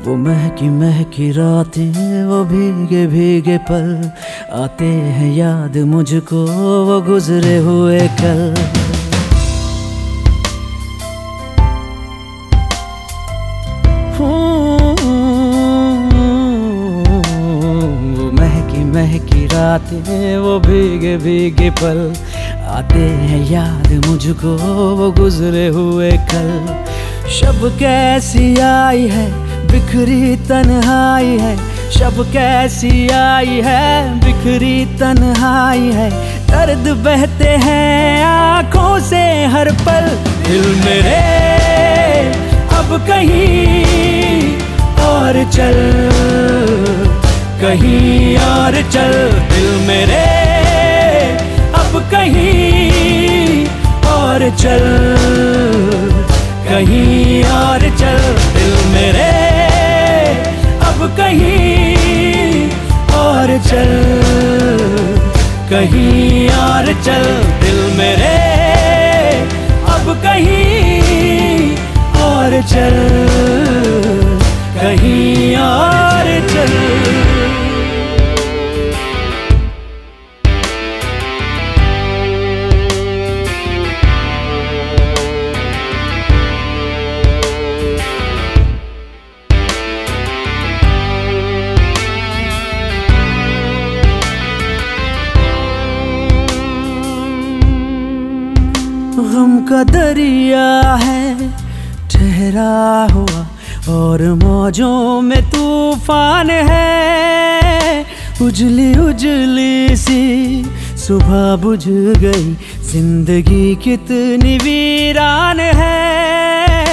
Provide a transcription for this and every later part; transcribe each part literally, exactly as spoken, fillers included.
वो महकी महकी रातें, वो भीगे भीगे पल, आते हैं याद मुझको वो गुजरे हुए कल। वो महकी महकी रातें, वो भीगे भीगे पल, आते हैं याद मुझको वो गुजरे हुए कल। शब कैसी आई है बिखरी तन्हाई है, शब कैसी आई है बिखरी तन्हाई है, दर्द बहते हैं आँखों से हर पल। दिल मेरे अब कहीं और चल, कहीं और चल, दिल मेरे अब कहीं और चल, कहीं और चल, दिल मेरे अब कहीं और चल, कहीं और चल, दिल मेरे अब कहीं और चल, कहीं और चल। गम का दरिया है ठहरा हुआ और मौजों में तूफान है, उजली उजली सी सुबह बुझ गई, जिंदगी कितनी वीरान है।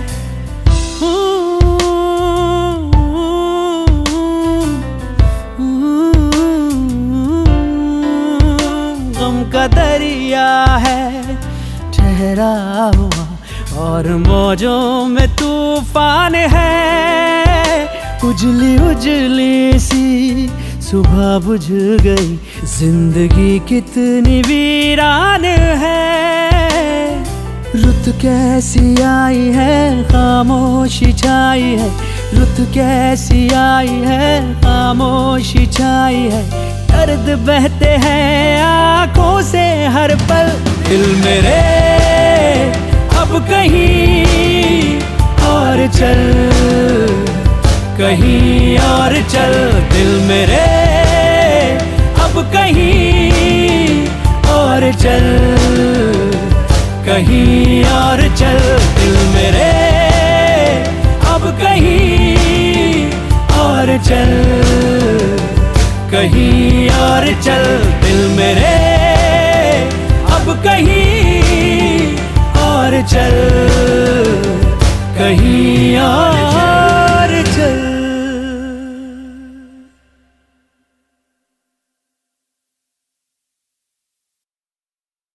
गम का दरिया है ठहरा हुआ और मौजों में तूफान है, उजली उजली सी सुबह बुझ गई, जिंदगी कितनी वीरान है। रुत कैसी आई है खामोशी छाई है, रुत कैसी आई है खामोशी छाई है, दर्द बहते हैं आँखों से हर पल। दिल मेरे अब कहीं और चल, कहीं और चल, दिल मेरे अब कहीं और चल, कहीं और चल, दिल मेरे अब कहीं और चल, कहीं और चल, दिल मेरे अब कहीं और चल, कहीं और चल।